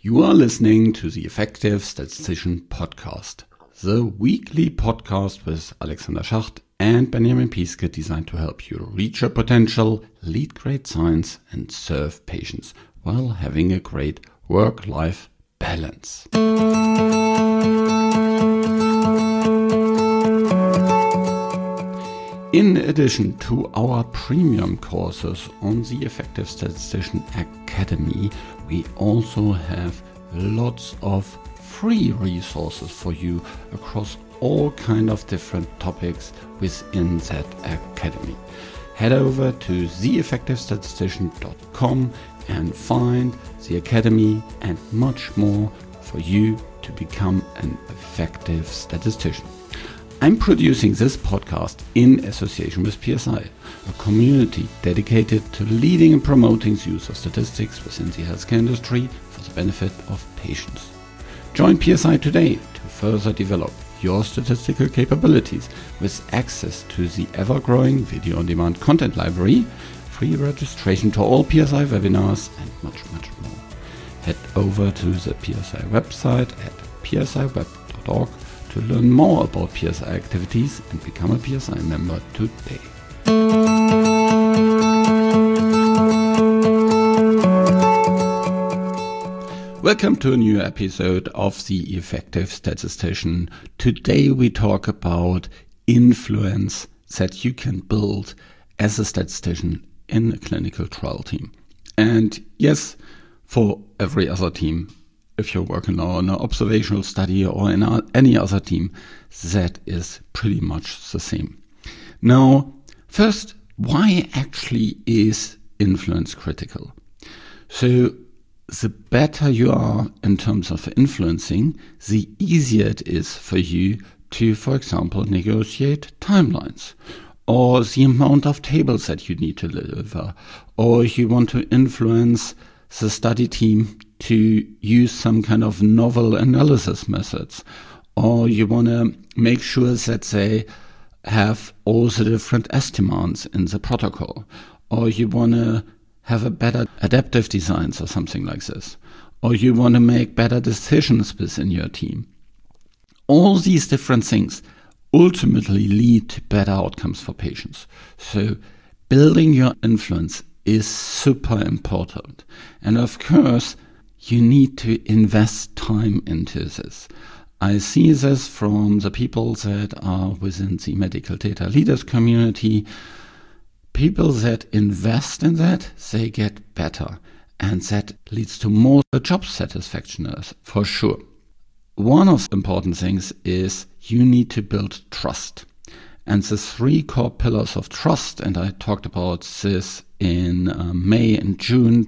You are listening to the Effective Statistician Podcast, the weekly podcast with Alexander Schacht and Benjamin Piske designed to help you reach your potential, lead great science, and serve patients while having a great work-life balance. In addition to our premium courses on the Effective Statistician Academy, we also have lots of free resources for you across all kind of different topics within that academy. Head over to theeffectivestatistician.com and find the academy and much more for you to become an effective statistician. I'm producing this podcast in association with PSI, a community dedicated to leading and promoting the use of statistics within the healthcare industry for the benefit of patients. Join PSI today to further develop your statistical capabilities with access to the ever-growing video-on-demand content library, free registration to all PSI webinars, and much more. Head over to the PSI website at psiweb.org to learn more about PSI activities and become a PSI member today. Welcome to a new episode of The Effective Statistician. Today we talk about influence that you can build as a statistician in a clinical trial team. And yes, for every other team, if you're working on an observational study or in any other team, that is pretty much the same. Now, first, why actually is influence critical? So, the better you are in terms of influencing, the easier it is for you to, for example, negotiate timelines, or the amount of tables that you need to deliver, or you want to influence the study team to use some kind of novel analysis methods, or you want to make sure that they have all the different estimates in the protocol, or you want to have a better adaptive designs or something like this, or you want to make better decisions within your team. All these different things ultimately lead to better outcomes for patients. So building your influence is super important. And of course, you need to invest time into this. I see this from the people that are within the medical data leaders community. People that invest in that, they get better. And that leads to more job satisfaction for sure. One of the important things is you need to build trust. And the three core pillars of trust, and I talked about this in May and June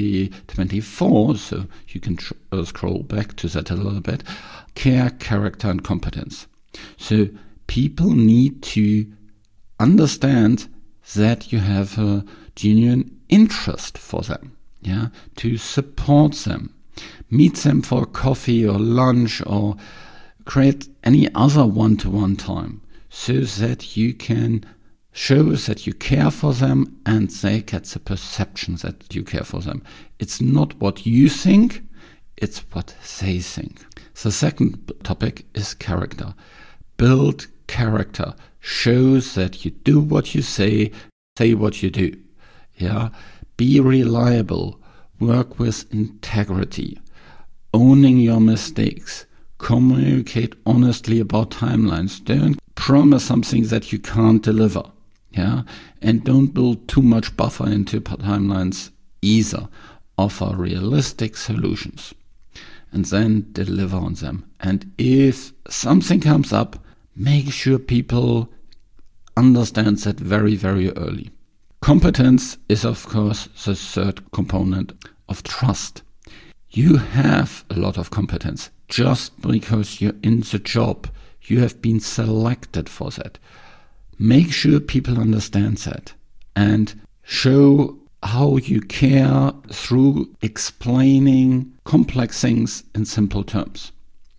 2024, so you can scroll back to that a little bit: care, character, and competence. So people need to understand that you have a genuine interest for them, to support them, meet them for coffee or lunch, or create any other one-to-one time, so that you can show that you care for them and they get the perception that you care for them. It's not what you think, it's what they think. The second topic is character. Build character. Shows that you do what you say what you do. Be reliable. Work with integrity. Owning your mistakes. Communicate honestly about timelines. Don't promise something that you can't deliver. And don't build too much buffer into timelines either. Offer realistic solutions and then deliver on them. And if something comes up, make sure people understand that very, very early. Competence is, of course, the third component of trust. You have a lot of competence. Just because you're in the job, you have been selected for that. Make sure people understand that and show how you care through explaining complex things in simple terms.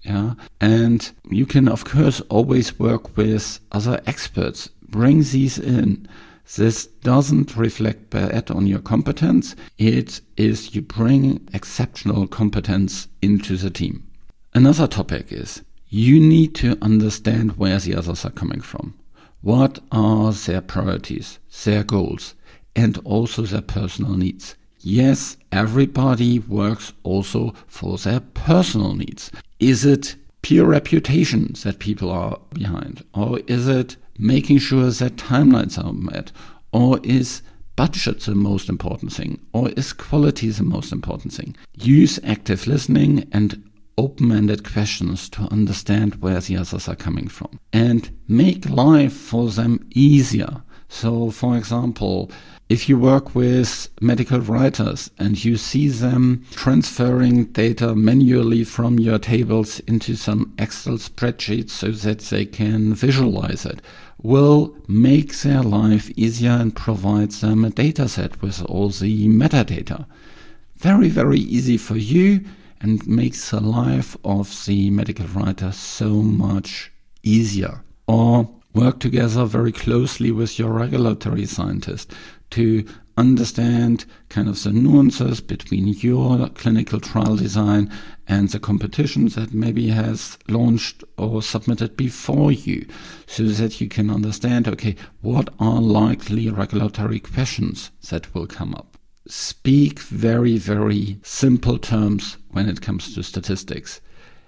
And you can, of course, always work with other experts. Bring these in. This doesn't reflect bad on your competence. It is you bring exceptional competence into the team. Another topic is you need to understand where the others are coming from. What are their priorities, their goals, and also their personal needs. Yes, everybody works also for their personal needs. Is it peer reputation that people are behind? Or is it making sure that timelines are met? Or is budget the most important thing? Or is quality the most important thing? Use active listening and open-ended questions to understand where the others are coming from. And make life for them easier. So, for example, if you work with medical writers and you see them transferring data manually from your tables into some Excel spreadsheets so that they can visualize it, will make their life easier and provide them a data set with all the metadata. Very, very easy for you and makes the life of the medical writer so much easier. Or work together very closely with your regulatory scientist to understand kind of the nuances between your clinical trial design and the competition that maybe has launched or submitted before you, so that you can understand, okay, what are likely regulatory questions that will come up. Speak very, very simple terms when it comes to statistics.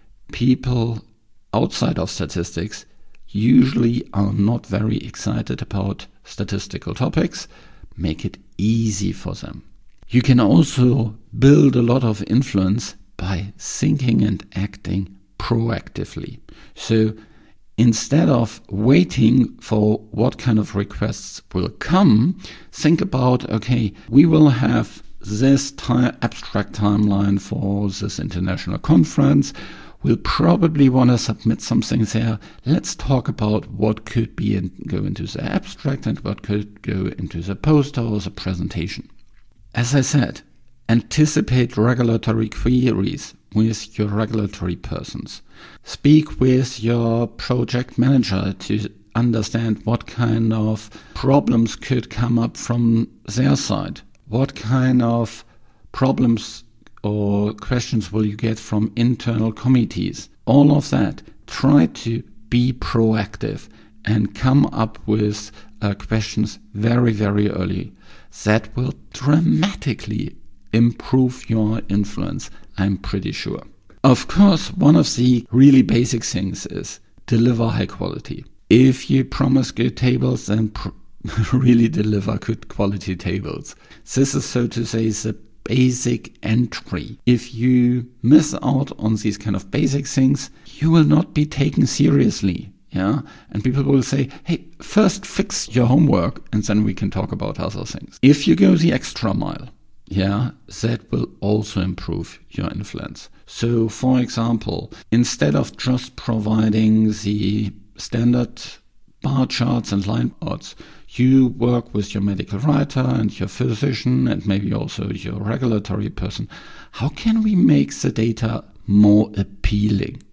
People outside of statistics usually are not very excited about statistical topics. Make it easy for them. You can also build a lot of influence by thinking and acting proactively. So instead of waiting for what kind of requests will come, think about, okay, we will have this abstract timeline for this international conference. We'll probably want to submit something there. Let's talk about what could go into the abstract and what could go into the poster or the presentation. As I said, anticipate regulatory queries with your regulatory persons. Speak with your project manager to understand what kind of problems could come up from their side. What kind of problems or questions will you get from internal committees? All of that. Try to be proactive and come up with questions very, very early. That will dramatically improve your influence, I'm pretty sure. Of course, one of the really basic things is deliver high quality. If you promise good tables, then really deliver good quality tables. This is, so to say, the basic entry. If you miss out on these kind of basic things, you will not be taken seriously. Yeah, and people will say, hey, first fix your homework and then we can talk about other things. If you go the extra mile, yeah, that will also improve your influence. So, for example, instead of just providing the standard bar charts and line charts, you work with your medical writer and your physician and maybe also your regulatory person. How can we make the data more appealing?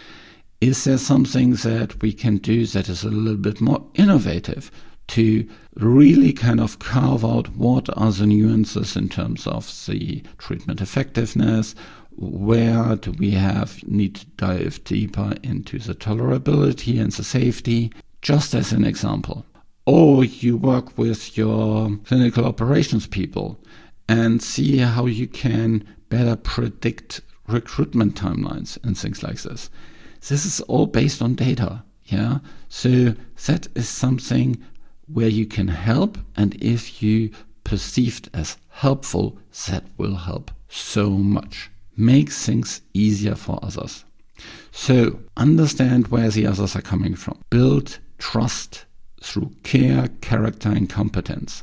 Is there something that we can do that is a little bit more innovative to really kind of carve out what are the nuances in terms of the treatment effectiveness? Where do we need to dive deeper into the tolerability and the safety? Just as an example. Or you work with your clinical operations people and see how you can better predict recruitment timelines and things like this. This is all based on data, yeah? So that is something where you can help, and if you perceived as helpful, that will help so much. Make things easier for others. So understand where the others are coming from. Build trust through care, character, and competence.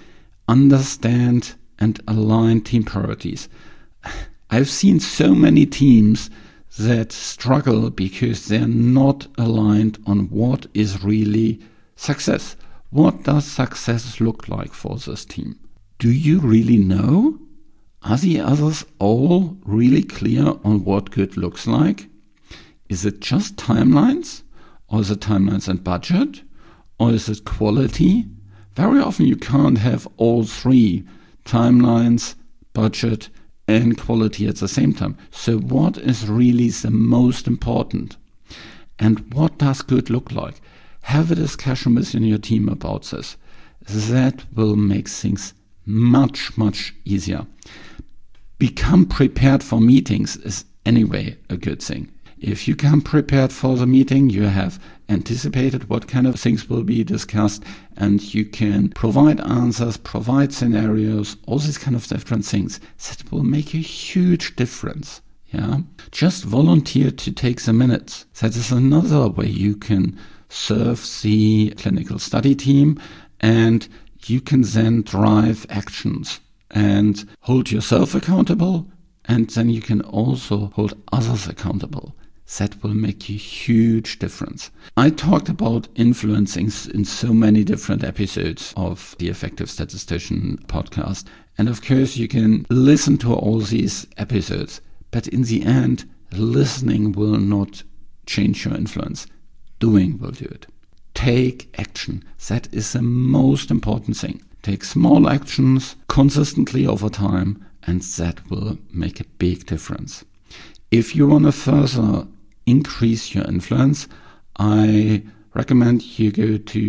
Understand and align team priorities. I've seen so many teams that struggle because they're not aligned on what is really success. What does success look like for this team? Do you really know? Are the others all really clear on what good looks like? Is it just timelines? Or is it timelines and budget? Or is it quality? Very often you can't have all three: timelines, budget, and quality at the same time. So what is really the most important? And what does good look like? Have a discussion within your team about this. That will make things much, much easier. Become prepared for meetings is anyway a good thing. If you come prepared for the meeting, you have anticipated what kind of things will be discussed, and you can provide answers, provide scenarios, all these kind of different things. That will make a huge difference. Yeah, just volunteer to take the minutes. That is another way you can serve the clinical study team, and you can then drive actions and hold yourself accountable, and then you can also hold others accountable. That will make a huge difference. I talked about influencing in so many different episodes of the Effective Statistician podcast. And of course, you can listen to all these episodes. But in the end, listening will not change your influence. Doing will do it. Take action. That is the most important thing. Take small actions consistently over time, and that will make a big difference. If you want to further increase your influence, I recommend you go to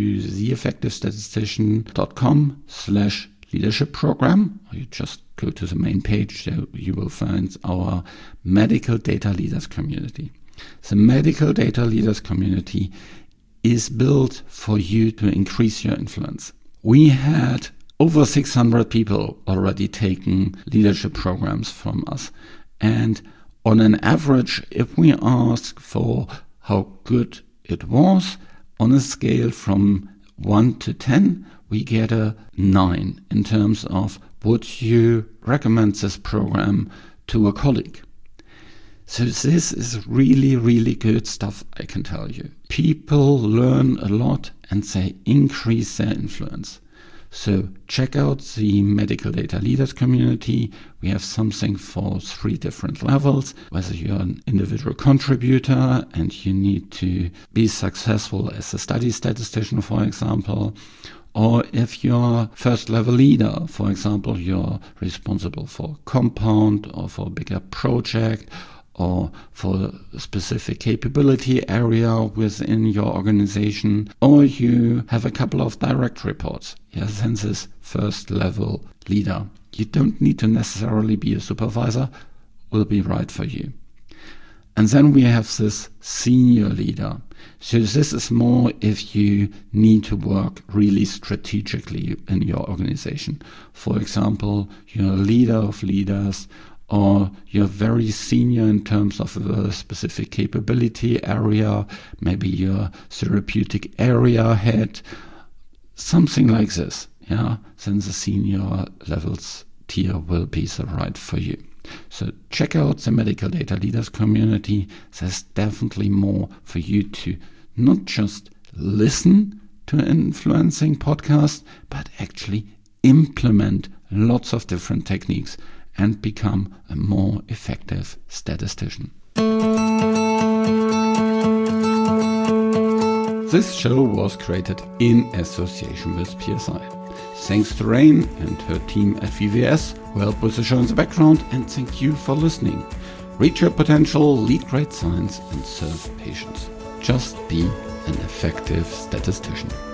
theeffectivestatistician.com/leadership program, or you just go to the main page. So you will find our Medical Data Leaders community. The Medical Data Leaders community is built for you to increase your influence. We had over 600 people already taken leadership programs from us, and on an average, if we ask for how good it was, on a scale from 1 to 10, we get a 9 in terms of would you recommend this program to a colleague. So this is really, really good stuff, I can tell you. People learn a lot and they increase their influence. So check out the Medical Data Leaders community. We have something for 3 different levels, whether you're an individual contributor and you need to be successful as a study statistician, for example, or if you're first level leader, for example, you're responsible for a compound or for a bigger project or for a specific capability area within your organization, or you have a couple of direct reports. Yes, hence this first level leader. You don't need to necessarily be a supervisor, will be right for you. And then we have this senior leader. So this is more if you need to work really strategically in your organization. For example, you're a leader of leaders, or you're very senior in terms of a specific capability area, maybe you're therapeutic area head, something like this, yeah, then the senior levels tier will be the right for you. So check out the Medical Data Leaders community. There's definitely more for you to not just listen to an influencing podcast, but actually implement lots of different techniques and become a more effective statistician. This show was created in association with PSI. Thanks to Rain and her team at VVS who helped with the show in the background, and thank you for listening. Reach your potential, lead great science, and serve patients. Just be an effective statistician.